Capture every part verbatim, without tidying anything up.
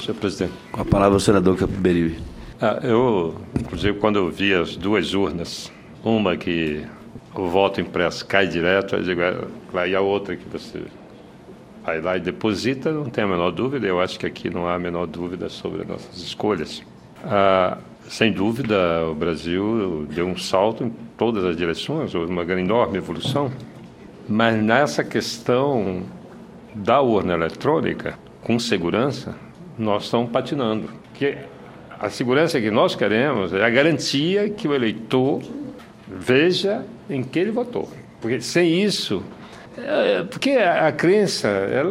senhor presidente. Com a palavra o senador Capiberibe. Ah, eu, inclusive, quando eu vi as duas urnas, uma que o voto impresso cai direto, eu digo, e a outra que você vai lá e deposita, não tem a menor dúvida. Eu acho que aqui não há a menor dúvida sobre as nossas escolhas. Ah, sem dúvida, o Brasil deu um salto em todas as direções, houve uma enorme evolução, mas nessa questão da urna eletrônica, com segurança, nós estamos patinando. Porque a segurança que nós queremos é a garantia que o eleitor veja em que ele votou. Porque sem isso... É, porque a, a crença,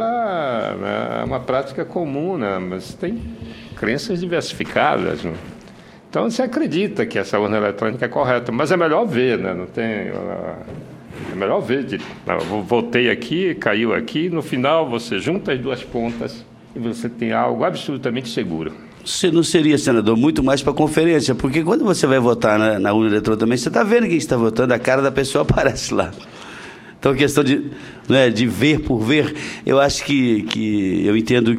ela é uma prática comum, né? Mas tem crenças diversificadas, né? Então, você acredita que essa urna eletrônica é correta, mas é melhor ver, né? Não tem... É melhor ver. De, não, votei aqui, caiu aqui, no final você junta as duas pontas e você tem algo absolutamente seguro. Você não seria, senador, muito mais para conferência, porque quando você vai votar na, na urna eletrônica também, você está vendo quem está votando, a cara da pessoa aparece lá. Então, a questão de, né, de ver por ver, eu acho que, que eu entendo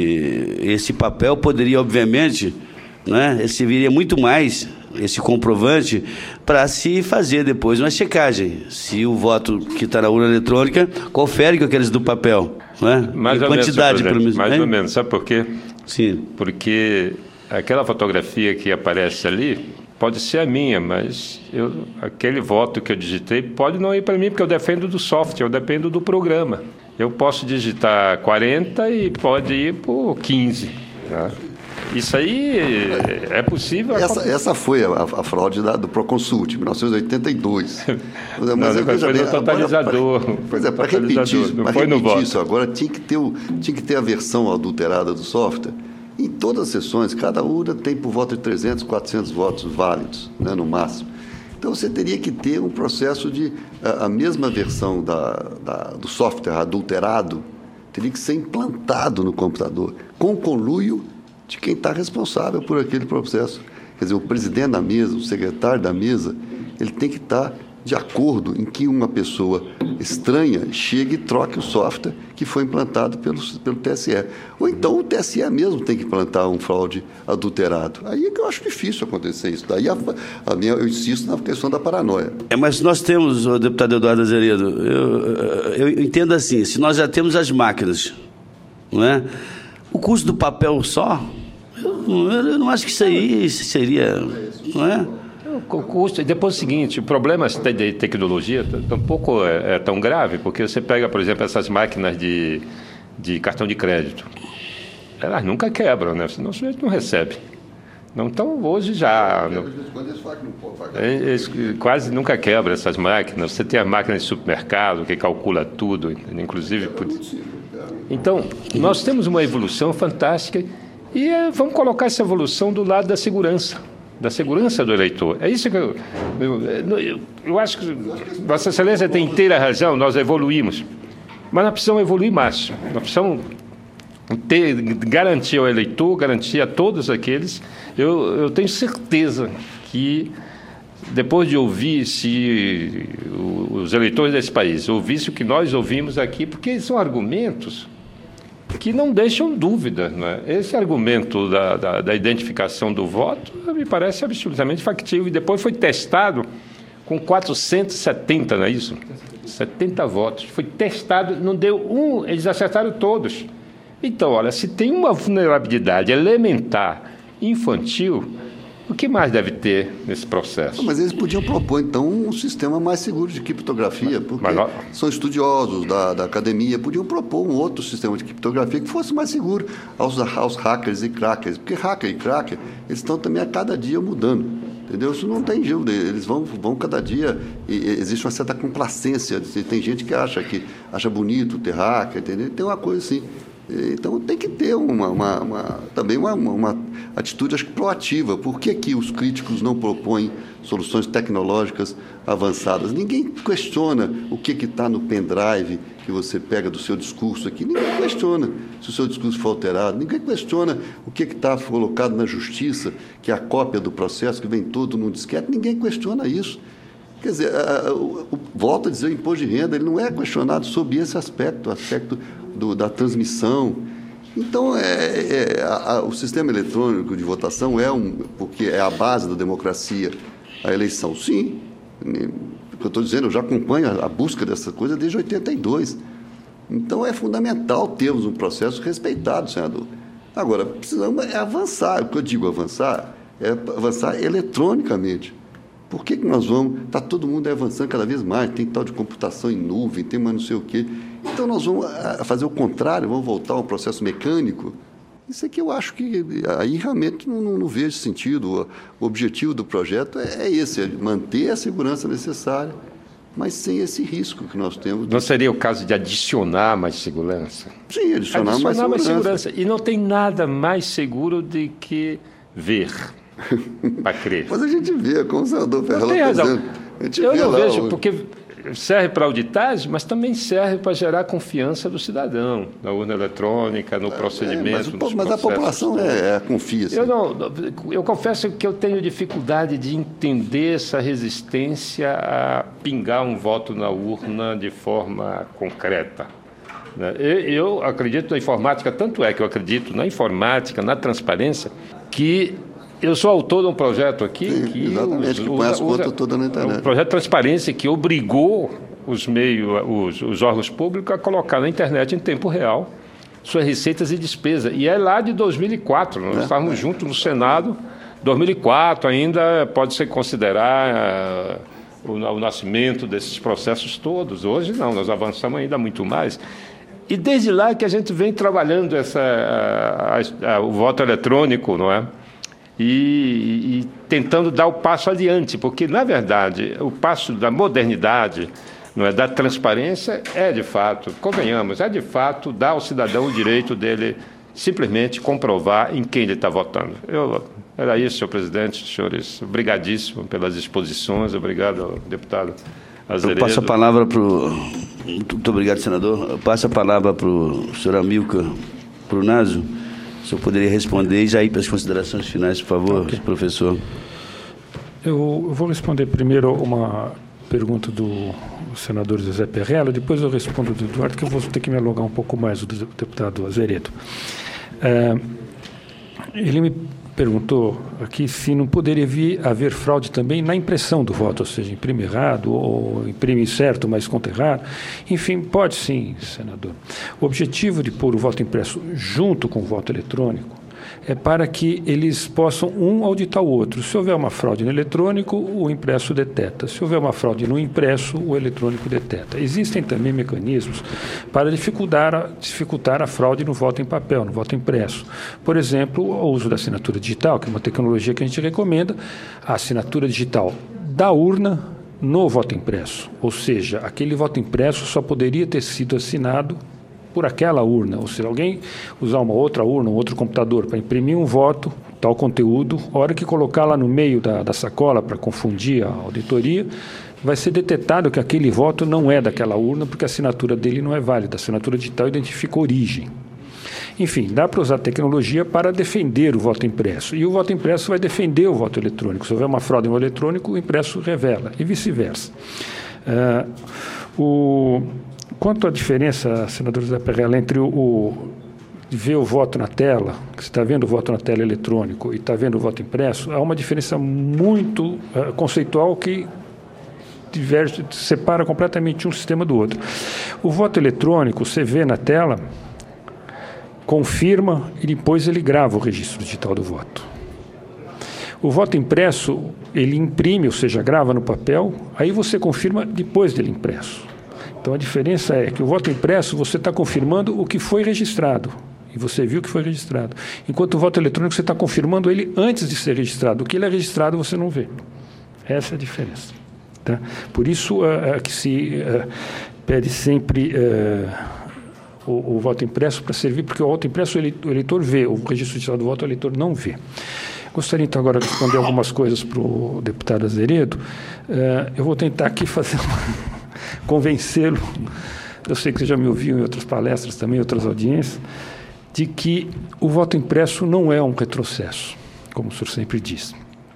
que esse papel poderia, obviamente, né, serviria muito mais, esse comprovante, para se fazer depois uma checagem. Se o voto que está na urna eletrônica confere com aqueles do papel. Né? Mais ou quantidade, menos, pelo mais né? ou menos. Sabe por quê? Sim. Porque aquela fotografia que aparece ali pode ser a minha, mas eu, aquele voto que eu digitei pode não ir para mim, porque eu dependo do software, eu dependo do programa. Eu posso digitar quarenta e pode ir por quinze. Tá? Isso aí é possível. Essa, essa foi a, a fraude da, do Proconsult, em mil novecentos e oitenta e dois. Mas não, eu foi bem, no totalizador. Agora, pois é, para repetir, não pra foi repetir no isso voto. agora, tinha que, ter o, tinha que ter a versão adulterada do software. Em todas as sessões, cada urna tem por volta de trezentos, quatrocentos votos válidos, né, no máximo. Então, você teria que ter um processo de... A, a mesma versão da, da, do software adulterado teria que ser implantado no computador, com conluio de quem está responsável por aquele processo. Quer dizer, o presidente da mesa, o secretário da mesa, ele tem que estar de acordo em que uma pessoa estranha chegue e troque o software que foi implantado pelo, pelo T S E. Ou então o T S E mesmo tem que implantar um fraude adulterado. Aí é que eu acho difícil acontecer isso. Daí a, a minha, eu insisto na questão da paranoia. É, mas nós temos, o deputado Eduardo Azeredo, eu, eu, eu entendo assim, se nós já temos as máquinas, não é? O custo do papel só, eu, eu não acho que isso aí seria, não é? O custo, depois é o seguinte, o problema de tecnologia tampouco é, é tão grave, porque você pega, por exemplo, essas máquinas de, de cartão de crédito, elas nunca quebram, né? Senão o sujeito não recebe. Não, então, hoje já... Não, eles quase nunca quebram essas máquinas. Você tem as máquinas de supermercado que calcula tudo, inclusive... Por... Então, nós temos uma evolução fantástica e é, vamos colocar essa evolução do lado da segurança. Da segurança do eleitor. É isso que eu, eu, eu, eu acho que Vossa Excelência tem inteira razão, nós evoluímos, mas nós precisamos evoluir mais. Nós precisamos ter, garantir ao eleitor, garantir a todos aqueles. Eu, eu tenho certeza que, depois de ouvir se os eleitores desse país ouvissem o que nós ouvimos aqui, porque são argumentos que não deixam dúvida, né? Esse argumento da, da, da identificação do voto me parece absolutamente factível. E depois foi testado com quatrocentos e setenta, não é isso? setenta votos. Foi testado, não deu um, eles acertaram todos. Então, olha, se tem uma vulnerabilidade elementar infantil, o que mais deve ter nesse processo? Mas eles podiam propor, então, um sistema mais seguro de criptografia, porque mas nós... são estudiosos da, da academia, podiam propor um outro sistema de criptografia que fosse mais seguro aos, aos hackers e crackers, porque hacker e cracker, eles estão também a cada dia mudando, entendeu? Isso não tem jeito, eles vão, vão cada dia, e, e existe uma certa complacência, tem gente que acha, que acha bonito ter hacker, entendeu? Tem uma coisa assim. Então, tem que ter uma, uma, uma, também uma, uma, uma atitude, acho que, proativa. Por que que os críticos não propõem soluções tecnológicas avançadas? Ninguém questiona o que está no pendrive que você pega do seu discurso aqui. Ninguém questiona se o seu discurso foi alterado. Ninguém questiona o que está colocado na justiça, que é a cópia do processo, que vem todo num disquete. Ninguém questiona isso. Quer dizer, a, a, o, o, volto a dizer, o imposto de renda ele não é questionado sobre esse aspecto, o aspecto do, da transmissão. Então, é, é, a, a, o sistema eletrônico de votação é um... porque é a base da democracia, a eleição. Sim, o que eu estou dizendo, eu já acompanho a, a busca dessa coisa desde oitenta e dois. Então, é fundamental termos um processo respeitado, senador. Agora, precisamos é avançar. O que eu digo avançar é avançar eletronicamente. Por que, que nós vamos... Está todo mundo avançando cada vez mais, tem tal de computação em nuvem, tem mais não sei o quê. Então, nós vamos fazer o contrário, vamos voltar a um processo mecânico. Isso aqui eu acho que... Aí, realmente, não, não, não vejo sentido. O objetivo do projeto é, é esse, é manter a segurança necessária, mas sem esse risco que nós temos. Não seria o caso de adicionar mais segurança? Sim, adicionar, adicionar mais, segurança. mais segurança. E não tem nada mais seguro do que ver, para crer. Mas a gente vê, como o senador Ferrella tem razão. dizendo. A gente Eu vê não lá vejo, o... porque serve para auditagem, mas também serve para gerar confiança do cidadão, na urna eletrônica, no procedimento, é, mas, nos mas a população é, é, confia. Eu, não, eu confesso que eu tenho dificuldade de entender essa resistência a pingar um voto na urna de forma concreta. Eu acredito na informática, tanto é que eu acredito na informática, na transparência, que eu sou autor de um projeto aqui Sim, que, exatamente, usa, que põe as usa, contas todas na internet. Um projeto de transparência que obrigou os meios, os, os órgãos públicos a colocar na internet em tempo real suas receitas e despesas. E é lá de dois mil e quatro, nós é, estávamos é. juntos no Senado, dois mil e quatro ainda pode-se considerar uh, o, o nascimento desses processos todos. Hoje não, nós avançamos ainda muito mais. E desde lá que a gente vem trabalhando essa, a, a, a, o voto eletrônico, não é? E, e tentando dar o passo adiante, porque, na verdade, o passo da modernidade, não é, da transparência, é de fato, convenhamos, é de fato dar ao cidadão o direito dele simplesmente comprovar em quem ele está votando. Eu, era isso, senhor presidente, senhores, obrigadíssimo pelas exposições, obrigado ao deputado Azeredo. Eu passo a palavra para o... Muito obrigado, senador. Eu passo a palavra para o senhor Amilcar Prunazo. O senhor poderia responder e já ir para as considerações finais, por favor, okay. professor. Eu vou responder primeiro uma pergunta do senador José Ferrella, depois eu respondo do Eduardo, que eu vou ter que me alongar um pouco mais do deputado Azeredo. É, ele me perguntou aqui se não poderia vir haver fraude também na impressão do voto, ou seja, imprime errado ou imprime certo, mas conta errado. Enfim, pode sim, senador. O objetivo de pôr o voto impresso junto com o voto eletrônico é para que eles possam um auditar o outro. Se houver uma fraude no eletrônico, o impresso deteta. Se houver uma fraude no impresso, o eletrônico deteta. Existem também mecanismos para dificultar a, dificultar a fraude no voto em papel, no voto impresso. Por exemplo, o uso da assinatura digital, que é uma tecnologia que a gente recomenda, a assinatura digital da urna no voto impresso. Ou seja, aquele voto impresso só poderia ter sido assinado por aquela urna, ou seja, alguém usar uma outra urna, um outro computador para imprimir um voto, tal conteúdo, a hora que colocar lá no meio da, da sacola para confundir a auditoria, vai ser detectado que aquele voto não é daquela urna, porque a assinatura dele não é válida, a assinatura digital identifica a origem. Enfim, dá para usar tecnologia para defender o voto impresso, e o voto impresso vai defender o voto eletrônico. Se houver uma fraude no eletrônico, o impresso revela, e vice-versa. Uh, o... Quanto à diferença, senador José Ferrella, entre o, o ver o voto na tela, que você está vendo o voto na tela eletrônico e está vendo o voto impresso, há uma diferença muito uh, conceitual que diverge, separa completamente um sistema do outro. O voto eletrônico, você vê na tela, confirma e depois ele grava o registro digital do voto. O voto impresso, ele imprime, ou seja, grava no papel, aí você confirma depois dele impresso. Então, a diferença é que o voto impresso, você está confirmando o que foi registrado, e você viu que foi registrado. Enquanto o voto eletrônico, você está confirmando ele antes de ser registrado. O que ele é registrado, você não vê. Essa é a diferença. Tá? Por isso uh, uh, que se uh, pede sempre uh, o, o voto impresso para servir, porque o voto impresso o eleitor vê, o registro digital do voto o eleitor não vê. Gostaria, então, agora de responder algumas coisas para o deputado Azeredo. Uh, eu vou tentar aqui fazer uma... convencê-lo, eu sei que você já me ouviu em outras palestras também, em outras audiências, de que o voto impresso não é um retrocesso, como o senhor sempre diz.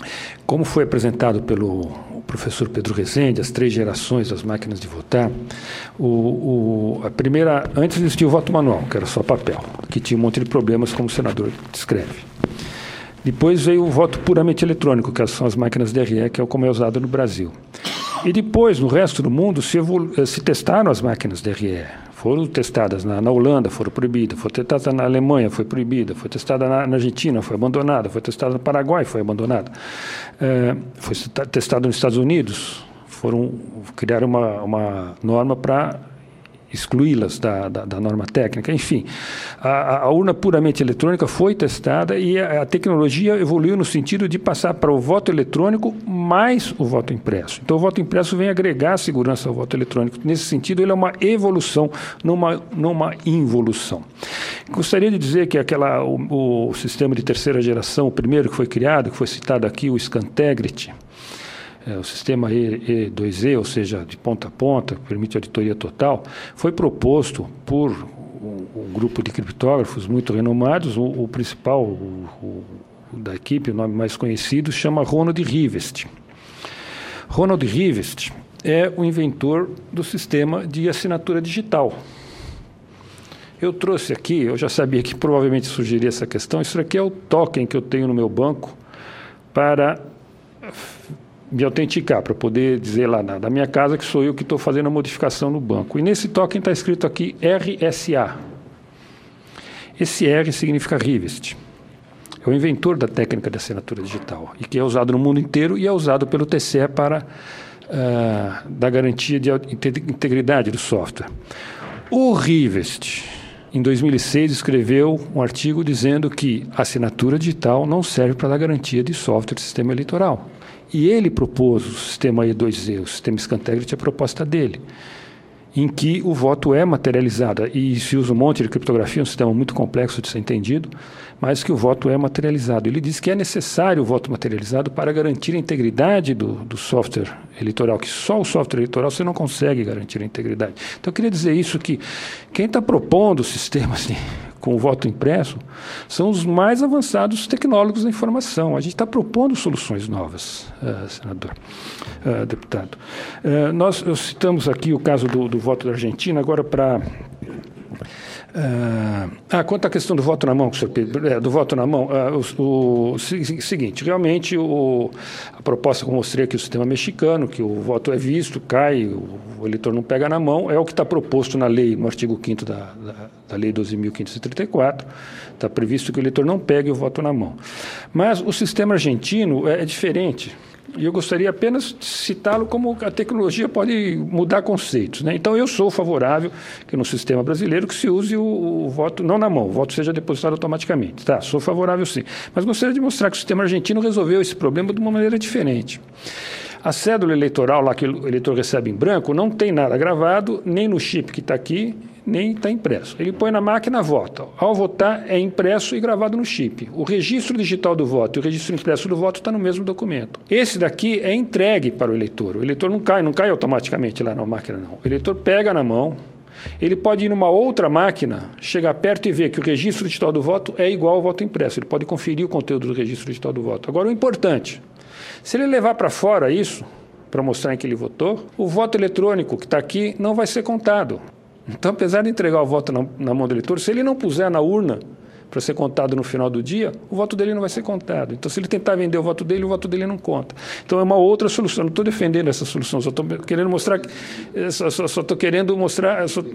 Como foi apresentado pelo professor Pedro Rezende, as três gerações das máquinas de votar, o, o, a primeira, antes existia o voto manual, que era só papel, que tinha um monte de problemas, como o senador descreve. Depois veio o voto puramente eletrônico, que são as máquinas D R E, que é como é usado no Brasil. E depois, no resto do mundo, se, evolu- se testaram as máquinas D R E. Foram testadas na, na Holanda, foram proibidas. Foram testadas na Alemanha, foi proibida. Foi testada na, na Argentina, foi abandonada. Foi testada no Paraguai, foi abandonada. É, foi testada nos Estados Unidos. Foram, criaram uma, uma norma para excluí-las da, da, da norma técnica. Enfim, a, a urna puramente eletrônica foi testada e a, a tecnologia evoluiu no sentido de passar para o voto eletrônico mais o voto impresso. Então, o voto impresso vem agregar segurança ao voto eletrônico. Nesse sentido, ele é uma evolução, não uma, não uma involução. Gostaria de dizer que aquela, o, o sistema de terceira geração, o primeiro que foi criado, que foi citado aqui, o Scantegrity, É, o sistema E dois E, ou seja, de ponta a ponta, que permite auditoria total, foi proposto por um, um grupo de criptógrafos muito renomados. O, o principal o, o, da equipe, o nome mais conhecido, chama Ronald Rivest. Ronald Rivest é o inventor do sistema de assinatura digital. Eu trouxe aqui, eu já sabia que provavelmente surgiria essa questão, isso aqui é o token que eu tenho no meu banco para me autenticar, para poder dizer lá na, da minha casa que sou eu que estou fazendo a modificação no banco. E nesse token está escrito aqui R S A. Esse R significa Rivest. É o inventor da técnica de assinatura digital, e que é usado no mundo inteiro e é usado pelo T C E para uh, dar garantia de integridade do software. O Rivest, em dois mil e seis, escreveu um artigo dizendo que a assinatura digital não serve para dar garantia de software de sistema eleitoral. E ele propôs o sistema E dois E, o sistema Scantegrity, a proposta dele, em que o voto é materializado, e se usa um monte de criptografia, um sistema muito complexo de ser entendido, mas que o voto é materializado. Ele diz que é necessário o voto materializado para garantir a integridade do, do software eleitoral, que só o software eleitoral você não consegue garantir a integridade. Então, eu queria dizer isso, que quem está propondo sistemas de, com o voto impresso são os mais avançados tecnólogos da informação. A gente está propondo soluções novas, uh, senador, uh, deputado. Uh, nós citamos aqui o caso do, do voto da Argentina, agora para... Uh, ah, quanto à questão do voto na mão, senhor Pedro, é, do voto na mão, uh, o, o seguinte, realmente o, a proposta que eu mostrei aqui, o sistema mexicano, que o voto é visto, cai, o, o eleitor não pega na mão, é o que está proposto na lei, no artigo quinto da, da, da lei doze mil quinhentos e trinta e quatro, está previsto que o eleitor não pegue o voto na mão. Mas o sistema argentino é, é diferente. E eu gostaria apenas de citá-lo como a tecnologia pode mudar conceitos, né? Então, eu sou favorável que no sistema brasileiro que se use o, o voto, não na mão, o voto seja depositado automaticamente. Tá, sou favorável sim. Mas gostaria de mostrar que o sistema argentino resolveu esse problema de uma maneira diferente. A cédula eleitoral lá que o eleitor recebe em branco não tem nada gravado, nem no chip que está aqui, nem está impresso. Ele põe na máquina, vota. Ao votar, é impresso e gravado no chip. O registro digital do voto e o registro impresso do voto está no mesmo documento. Esse daqui é entregue para o eleitor. O eleitor não cai, não cai automaticamente lá na máquina, não. O eleitor pega na mão, ele pode ir numa outra máquina, chegar perto e ver que o registro digital do voto é igual ao voto impresso. Ele pode conferir o conteúdo do registro digital do voto. Agora, o importante, se ele levar para fora isso, para mostrar em que ele votou, o voto eletrônico que está aqui não vai ser contado. Então, apesar de entregar o voto na, na mão do eleitor, se ele não puser na urna para ser contado no final do dia, o voto dele não vai ser contado. Então, se ele tentar vender o voto dele, o voto dele não conta. Então, é uma outra solução. Não estou defendendo essa solução, só estou querendo mostrar... Que, só estou querendo mostrar... Só,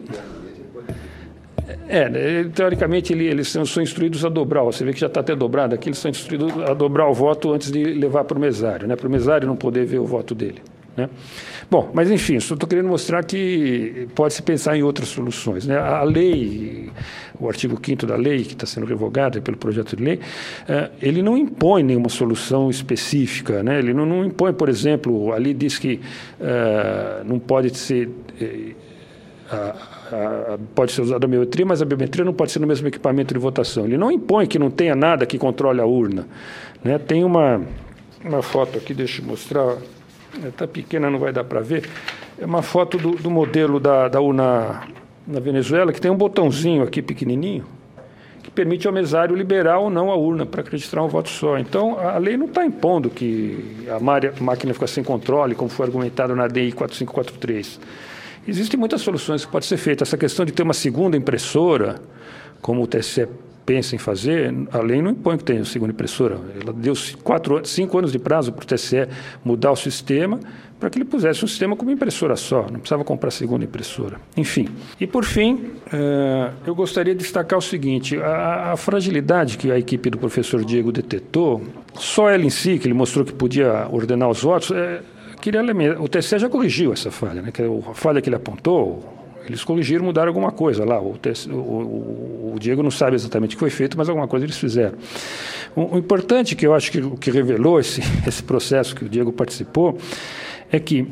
é, teoricamente, ele, eles são instruídos a dobrar. Você vê que já está até dobrado aqui, eles são instruídos a dobrar o voto antes de levar para o mesário, né? Para o mesário não poder ver o voto dele, né? Bom, mas enfim, só estou querendo mostrar que pode-se pensar em outras soluções, né? A lei, o artigo quinto da lei, que está sendo revogado pelo projeto de lei, ele não impõe nenhuma solução específica, né? Ele não, não impõe, por exemplo, ali diz que uh, não pode ser... Uh, a, a, pode ser usada a biometria, mas a biometria não pode ser no mesmo equipamento de votação. Ele não impõe que não tenha nada que controle a urna, né? Tem uma, uma foto aqui, deixa eu mostrar... Está pequena, não vai dar para ver. É uma foto do, do modelo da, da urna na Venezuela, que tem um botãozinho aqui pequenininho, que que permite ao mesário liberar ou não a urna para registrar um voto só. Então, a lei não está impondo que a máquina fica sem controle, como foi argumentado na D I quatro cinco quatro três. Existem muitas soluções que podem ser feitas. Essa questão de ter uma segunda impressora, como o T S E pensa em fazer, a lei não impõe que tenha segunda impressora. Ela deu quatro, cinco anos de prazo para o T S E mudar o sistema para que ele pusesse um sistema com uma impressora só, não precisava comprar segunda impressora. Enfim. E, por fim, eh, eu gostaria de destacar o seguinte, a, a fragilidade que a equipe do professor Diego detectou, só ela em si, que ele mostrou que podia ordenar os votos, é, queria lembrar, o T S E já corrigiu essa falha, né? Que a falha que ele apontou, eles corrigiram, mudaram alguma coisa lá. O, o, o, o Diego não sabe exatamente o que foi feito, mas alguma coisa eles fizeram. O, o importante, que eu acho que o que revelou esse, esse processo que o Diego participou, é que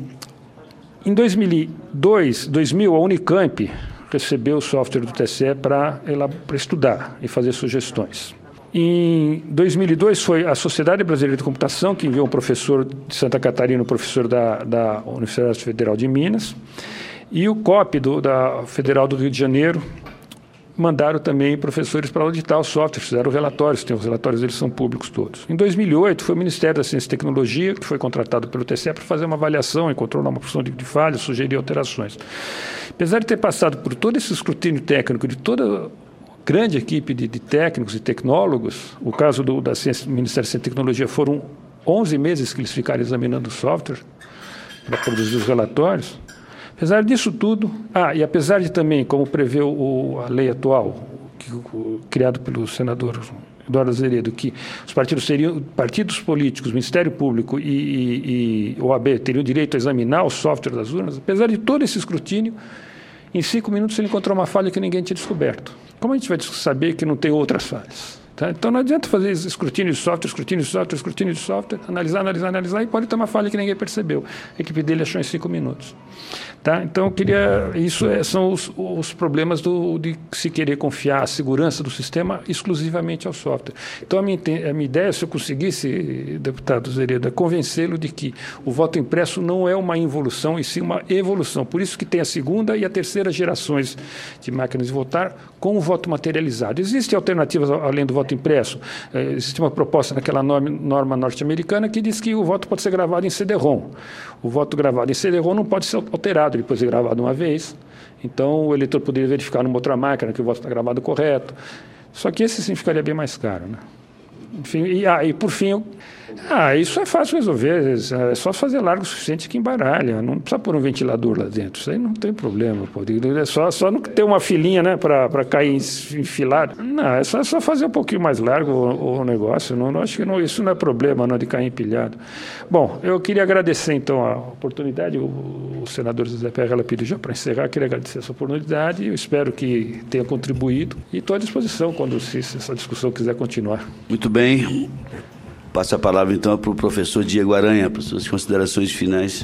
em dois mil e dois, dois mil, a Unicamp recebeu o software do T S E para estudar e fazer sugestões. Em dois mil e dois, foi a Sociedade Brasileira de Computação que enviou um professor de Santa Catarina, um professor da, da Universidade Federal de Minas, e o C O P do, da Federal do Rio de Janeiro mandaram também professores para auditar o software, fizeram relatórios, tem os relatórios deles são públicos todos. Em dois mil e oito, foi o Ministério da Ciência e Tecnologia, que foi contratado pelo T S E para fazer uma avaliação, encontrou uma porção de, de falhas, sugerir alterações. Apesar de ter passado por todo esse escrutínio técnico de toda grande equipe de, de técnicos e tecnólogos, o caso do da Ciência, do Ministério da Ciência e Tecnologia foram onze meses que eles ficaram examinando o software para produzir os relatórios. Apesar disso tudo, ah, e apesar de também, como prevê o, a lei atual, que, o, criado pelo senador Eduardo Azeredo, que os partidos seriam partidos políticos, Ministério Público e, e, e O A B teriam direito a examinar o software das urnas, apesar de todo esse escrutínio, em cinco minutos ele encontrou uma falha que ninguém tinha descoberto. Como a gente vai saber que não tem outras falhas? Tá? Então não adianta fazer escrutínio de software, escrutínio de software, escrutínio de software, analisar, analisar, analisar, e pode ter uma falha que ninguém percebeu. A equipe dele achou em cinco minutos. Tá? Então, eu queria... Isso é, são os, os problemas do, de se querer confiar a segurança do sistema exclusivamente ao software. Então, a minha, a minha ideia, se eu conseguisse, deputado Zeredo, é convencê-lo de que o voto impresso não é uma involução, e sim uma evolução. Por isso que tem a segunda e a terceira gerações de máquinas de votar com o voto materializado. Existem alternativas além do voto impresso. Existe uma proposta naquela norma, norma norte-americana que diz que o voto pode ser gravado em C D ROM. O voto gravado em C D ROM não pode ser alterado, ele pode ser gravado uma vez. Então, o eleitor poderia verificar numa outra máquina que o voto está gravado correto. Só que esse sim ficaria bem mais caro, né? Enfim, e, ah, e por fim, eu, ah, isso é fácil resolver, é só fazer largo o suficiente que embaralha, não precisa pôr um ventilador lá dentro, isso aí não tem problema, pô. É só, só não ter uma filinha, né, para cair enfilado. Não, é só, é só fazer um pouquinho mais largo o, o negócio, não, não, acho que não, isso não é problema não, de cair empilhado. Bom, eu queria agradecer então a oportunidade, o, o senador José Perrella pediu já para encerrar, queria agradecer essa oportunidade, eu espero que tenha contribuído e estou à disposição quando se, se essa discussão quiser continuar. Muito bem. Bem, passo a palavra então para o professor Diego Aranha, para suas considerações finais.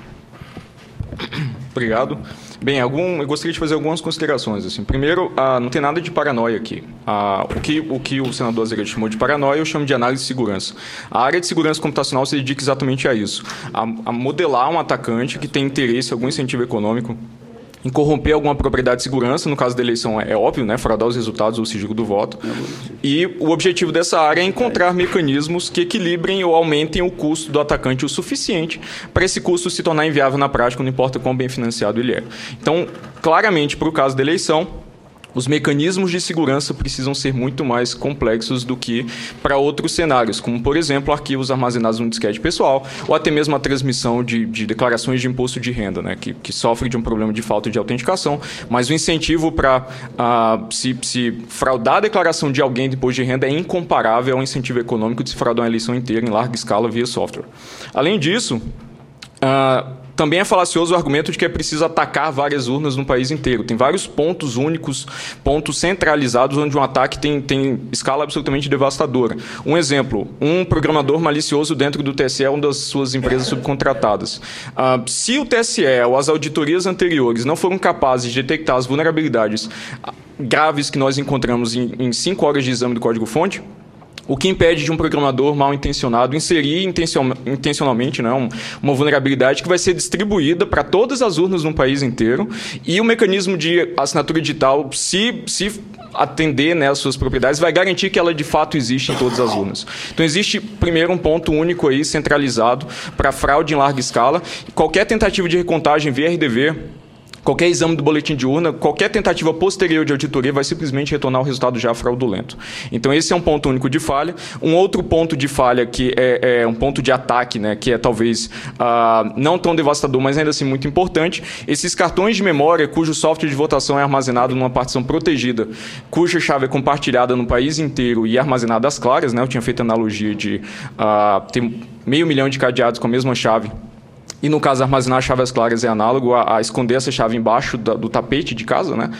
Obrigado. Bem, algum, eu gostaria de fazer algumas considerações. Assim. Primeiro, ah, não tem nada de paranoia aqui. Ah, o, que, o que o senador Azeredo chamou de paranoia, eu chamo de análise de segurança. A área de segurança computacional se dedica exatamente a isso, a, a modelar um atacante que tem interesse, algum incentivo econômico, em corromper alguma propriedade de segurança, no caso da eleição é, é óbvio, né, fraudar os resultados ou sigilo do voto. E o objetivo dessa área é encontrar mecanismos que equilibrem ou aumentem o custo do atacante o suficiente para esse custo se tornar inviável na prática, não importa quão bem financiado ele é. Então, claramente, para o caso da eleição, os mecanismos de segurança precisam ser muito mais complexos do que para outros cenários, como, por exemplo, arquivos armazenados no disquete pessoal, ou até mesmo a transmissão de, de declarações de imposto de renda, né, que, que sofre de um problema de falta de autenticação, mas o incentivo para uh, se, se fraudar a declaração de alguém de imposto de renda é incomparável ao incentivo econômico de se fraudar uma eleição inteira em larga escala via software. Além disso, uh, também é falacioso o argumento de que é preciso atacar várias urnas no país inteiro. Tem vários pontos únicos, pontos centralizados, onde um ataque tem, tem escala absolutamente devastadora. Um exemplo, um programador malicioso dentro do T S E é uma das suas empresas subcontratadas. Uh, se o T S E ou as auditorias anteriores não foram capazes de detectar as vulnerabilidades graves que nós encontramos em, em cinco horas de exame do código-fonte, O que impede de um programador mal intencionado inserir intencion, intencionalmente, né, um, uma vulnerabilidade que vai ser distribuída para todas as urnas no país inteiro, e o mecanismo de assinatura digital, se, se atender, né, as suas propriedades, vai garantir que ela de fato existe em todas as urnas. Então existe primeiro um ponto único aí, centralizado, para fraude em larga escala. Qualquer tentativa de recontagem via R D V, qualquer exame do boletim de urna, qualquer tentativa posterior de auditoria vai simplesmente retornar o resultado já fraudulento. Então, esse é um ponto único de falha. Um outro ponto de falha, que é, é um ponto de ataque, né, que é talvez ah, não tão devastador, mas ainda assim muito importante, esses cartões de memória cujo software de votação é armazenado numa partição protegida, cuja chave é compartilhada no país inteiro e é armazenada às claras, né, eu tinha feito a analogia de ah, ter meio milhão de cadeados com a mesma chave. E, no caso, armazenar chaves claras é análogo a, a esconder essa chave embaixo da, do tapete de casa, né?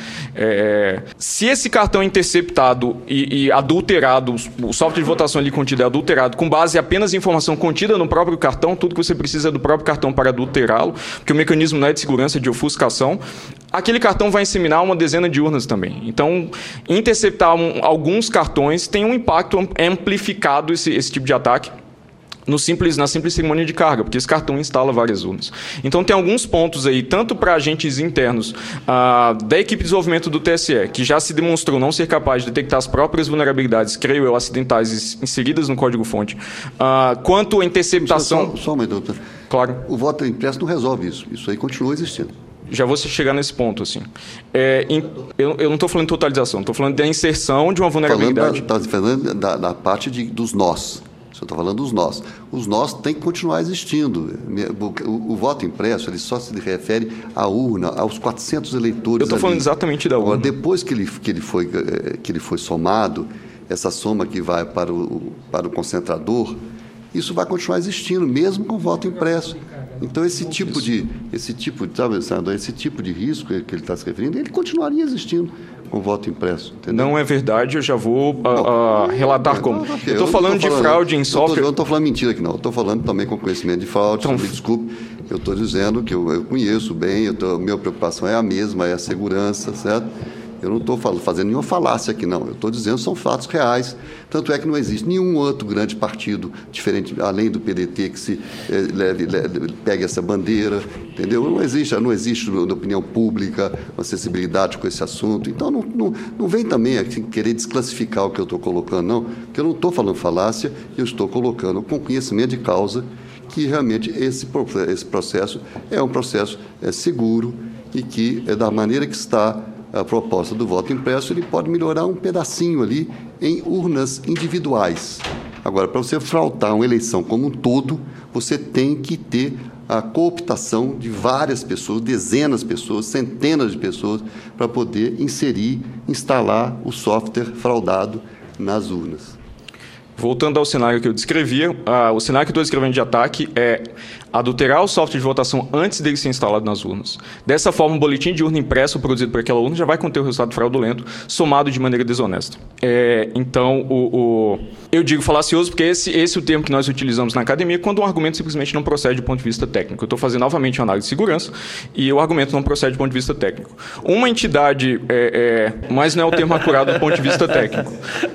É, se esse cartão é interceptado e, e adulterado, o software de votação ali contido é adulterado, com base apenas em informação contida no próprio cartão, tudo que você precisa é do próprio cartão para adulterá-lo, porque o mecanismo não é de segurança, é de ofuscação, aquele cartão vai inseminar uma dezena de urnas também. Então, interceptar um, alguns cartões tem um impacto amplificado, esse, esse tipo de ataque, No simples, na simples cerimônia de carga, porque esse cartão instala várias urnas. Então, tem alguns pontos aí, tanto para agentes internos ah, da equipe de desenvolvimento do T S E, que já se demonstrou não ser capaz de detectar as próprias vulnerabilidades, creio eu, acidentais inseridas no código-fonte, ah, quanto a interceptação... Só, só uma doutor. Claro. O voto impresso não resolve isso. Isso aí continua existindo. Já vou chegar nesse ponto, assim. É, em, eu, eu não estou falando de totalização, estou falando da inserção de uma vulnerabilidade. Está falando da, da parte de, dos nós. Você está falando dos nós. Os nós têm que continuar existindo. O, o, o voto impresso ele só se refere à urna, aos quatrocentos eleitores. Eu estou falando exatamente da urna. Agora, depois que ele, que, ele foi, que ele foi somado, essa soma que vai para o, para o concentrador, isso vai continuar existindo, mesmo com o voto impresso. Então, esse tipo de, esse tipo, sabe, senador, esse tipo de risco que ele está se referindo, ele continuaria existindo com voto impresso. Entendeu? Não é verdade, eu já vou uh, uh, relatar como. Não, eu estou falando de fraude em software... Eu não estou falando mentira aqui, não. Eu estou falando também com conhecimento de fraude, então, me desculpe. Eu estou dizendo que eu, eu conheço bem, eu tô, minha preocupação é a mesma, é a segurança, certo? Eu não estou fazendo nenhuma falácia aqui, não. Eu estou dizendo que são fatos reais. Tanto é que não existe nenhum outro grande partido, diferente, além do P D T, que se eh, leve, leve, pegue essa bandeira, entendeu? Não existe, não existe na opinião pública uma sensibilidade com esse assunto. Então, não, não, não vem também aqui querer desclassificar o que eu estou colocando, não, porque eu não estou falando falácia, eu estou colocando com conhecimento de causa que realmente esse, esse processo é um processo é, seguro e que, é da maneira que está a proposta do voto impresso, ele pode melhorar um pedacinho ali em urnas individuais. Agora, para você fraudar uma eleição como um todo, você tem que ter a cooptação de várias pessoas, dezenas de pessoas, centenas de pessoas, para poder inserir, instalar o software fraudado nas urnas. Voltando ao cenário que eu descrevia, uh, o cenário que eu estou descrevendo de ataque é adulterar o software de votação antes dele ser instalado nas urnas. Dessa forma, o boletim de urna impresso produzido por aquela urna já vai conter o resultado fraudulento, somado de maneira desonesta. É, então, o, o, eu digo falacioso porque esse, esse é o termo que nós utilizamos na academia quando um argumento simplesmente não procede do ponto de vista técnico. Eu estou fazendo novamente uma análise de segurança e o argumento não procede do ponto de vista técnico. Uma entidade, é, é, mas não é o termo acurado do ponto de vista técnico.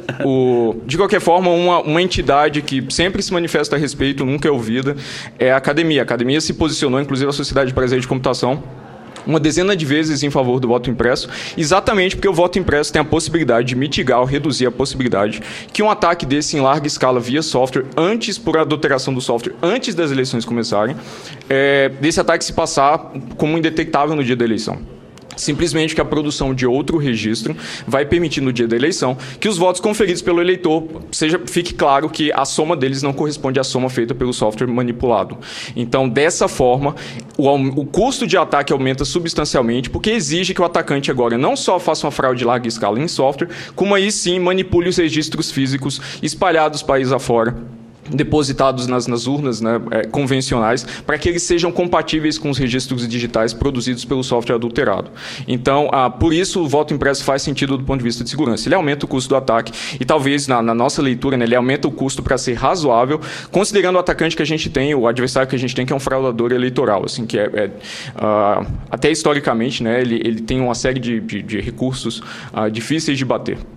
O, de qualquer forma, uma, uma entidade que sempre se manifesta a respeito, nunca é ouvida, é a academia. A academia se posicionou, inclusive a Sociedade Brasileira de Computação, uma dezena de vezes em favor do voto impresso, exatamente porque o voto impresso tem a possibilidade de mitigar ou reduzir a possibilidade que um ataque desse em larga escala via software, antes por adulteração do software, antes das eleições começarem, é, desse ataque se passar como indetectável no dia da eleição. Simplesmente que a produção de outro registro vai permitir no dia da eleição que os votos conferidos pelo eleitor, seja, fique claro que a soma deles não corresponde à soma feita pelo software manipulado. Então, dessa forma, o, o custo de ataque aumenta substancialmente, porque exige que o atacante agora não só faça uma fraude de larga escala em software, como aí sim manipule os registros físicos espalhados país afora, depositados nas, nas urnas, né, é, convencionais, para que eles sejam compatíveis com os registros digitais produzidos pelo software adulterado. Então, ah, por isso, o voto impresso faz sentido do ponto de vista de segurança. Ele aumenta o custo do ataque e talvez, na, na nossa leitura, né, ele aumenta o custo para ser razoável, considerando o atacante que a gente tem, o adversário que a gente tem, que é um fraudador eleitoral, assim, que é, é ah, até historicamente, né, ele, ele tem uma série de, de, de recursos ah, difíceis de bater.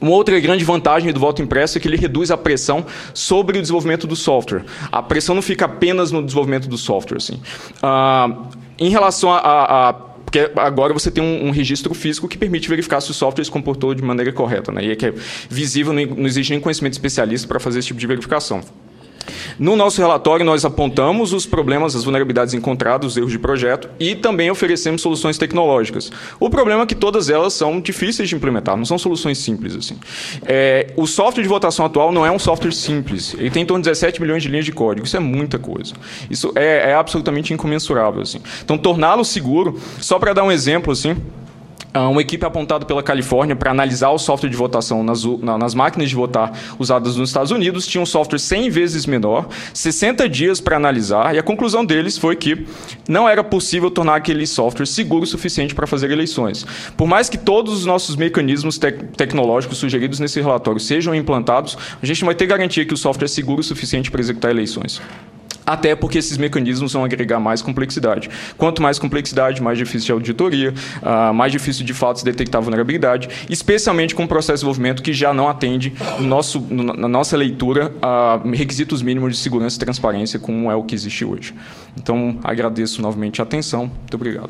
Uma outra grande vantagem do voto impresso é que ele reduz a pressão sobre o desenvolvimento do software. A pressão não fica apenas no desenvolvimento do software. Assim. Ah, em relação a... a, a porque agora você tem um, um registro físico que permite verificar se o software se comportou de maneira correta, né? E é que é visível, não exige nem conhecimento especialista para fazer esse tipo de verificação. No nosso relatório, nós apontamos os problemas, as vulnerabilidades encontradas, os erros de projeto e também oferecemos soluções tecnológicas. O problema é que todas elas são difíceis de implementar, não são soluções simples. Assim. É, o software de votação atual não é um software simples. Ele tem em torno de dezessete milhões de linhas de código. Isso é muita coisa. Isso é, é absolutamente incomensurável. Assim. Então, torná-lo seguro, só para dar um exemplo, assim, uma equipe apontada pela Califórnia para analisar o software de votação nas, nas máquinas de votar usadas nos Estados Unidos tinha um software cem vezes menor, sessenta dias para analisar, e a conclusão deles foi que não era possível tornar aquele software seguro o suficiente para fazer eleições. Por mais que todos os nossos mecanismos tec tecnológicos sugeridos nesse relatório sejam implantados, a gente não vai ter garantia que o software é seguro o suficiente para executar eleições. Até porque esses mecanismos vão agregar mais complexidade. Quanto mais complexidade, mais difícil de auditoria, uh, mais difícil de fato se detectar vulnerabilidade, especialmente com o processo de desenvolvimento que já não atende no nosso, no, na nossa leitura a requisitos mínimos de segurança e transparência, como é o que existe hoje. Então, agradeço novamente a atenção. Muito obrigado.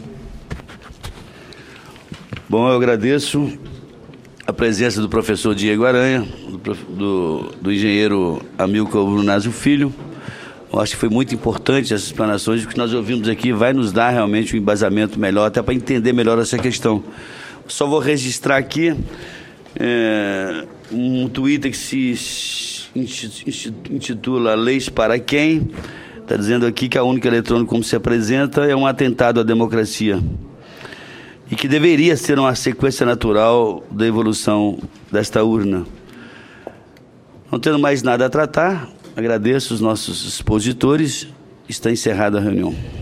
Bom, eu agradeço a presença do professor Diego Aranha, do, do, do engenheiro Amilcar Brunazio Filho. Eu acho que foi muito importante essas explanações, o que nós ouvimos aqui vai nos dar realmente um embasamento melhor, até para entender melhor essa questão. Só vou registrar aqui é, um Twitter que se intitula Leis para Quem? Está dizendo aqui que a única eletrônica como se apresenta é um atentado à democracia e que deveria ser uma sequência natural da evolução desta urna. Não tendo mais nada a tratar, agradeço os nossos expositores. Está encerrada a reunião.